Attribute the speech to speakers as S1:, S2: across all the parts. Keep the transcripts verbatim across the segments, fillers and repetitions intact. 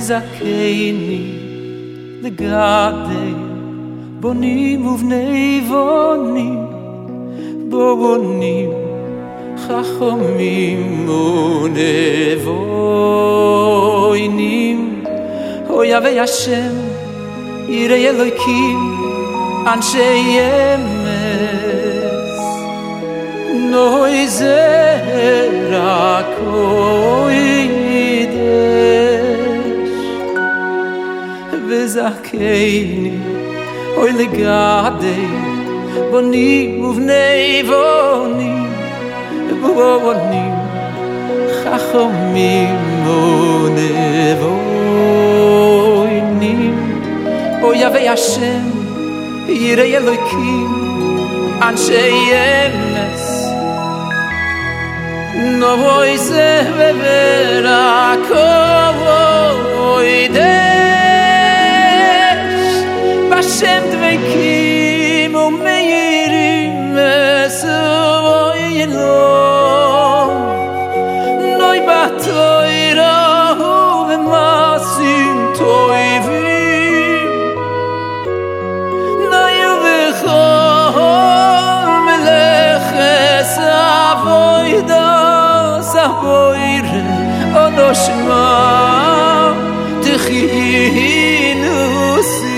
S1: וזכני לגדל בונים ובני בונים בונים חכמים ונבונים אוי אבי השם יראי אלוהים אנשי אמס נוי זה רק קוידש וזכני אוי לגדל בונים ובני בונים בונים חכמים ונבונים אוי אבי השם יראי אלוהים אנשי אמס נוי זה ורק קוידש בשם דבקים ומאירים מסוי אלוה נוי בתוירה ובמעשים טובים נוי ובכל מלאכת עבודה סבוירה אנו שמע תחיינו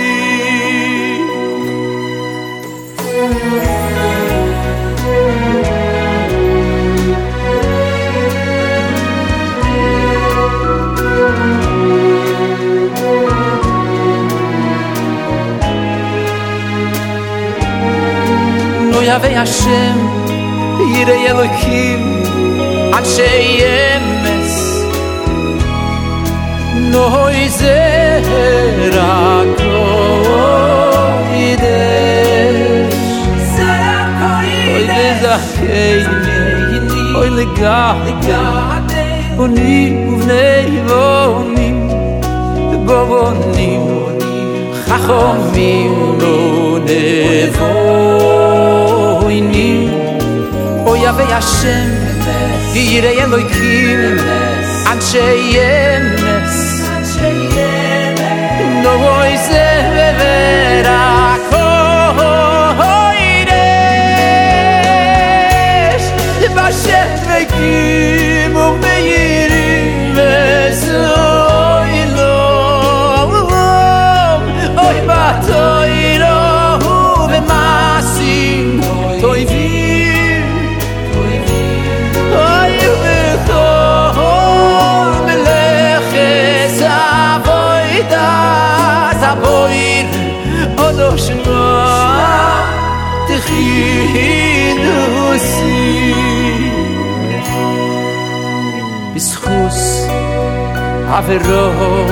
S1: יהוה השם יראי אלוהים אנשי אמס נוי זה רק קוידש אוי וזכני אוי לגדל בונים ובני בונים בונים חכמים ונבונים אוי אבי השם יראי אלוהים אנשי אמס נוי זה ורק קוידש בשם דבקים ומאירים מסוי אלוה אוי בתוירה ובמעשים טובים אוי ובכל מלאכת עבודה סבויר אנו שמע תחיינו בזכות אברהם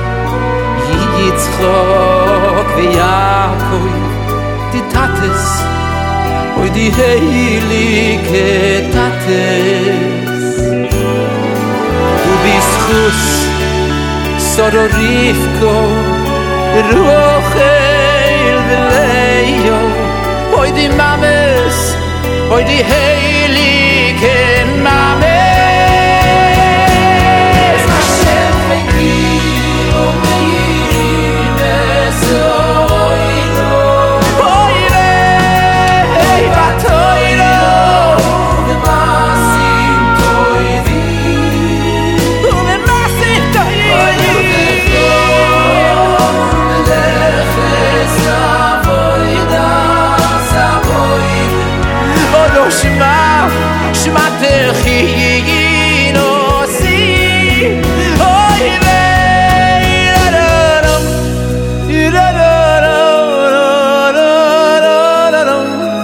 S1: יצחק ויעקב די tates oi die heilige tates du bist gut so rifko rochel leio oi die mames oi die heilige mames Shema, Shema Terchino Si Oy vei la la la la la la la la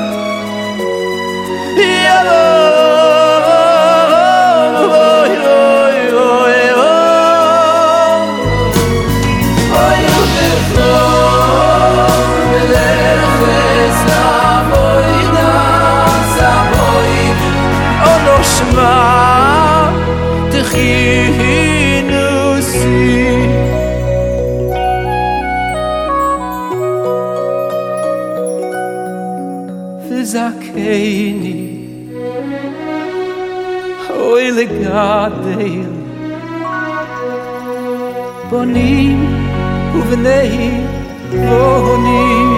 S1: zakeni oy le gadel בונים ובני בונים